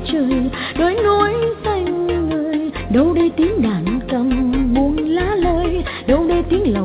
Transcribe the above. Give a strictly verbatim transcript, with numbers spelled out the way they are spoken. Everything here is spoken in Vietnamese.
trời, đôi núi xanh ngời. Đâu đây tiếng đàn cầm buông lá lơi, đâu đây tiếng lòng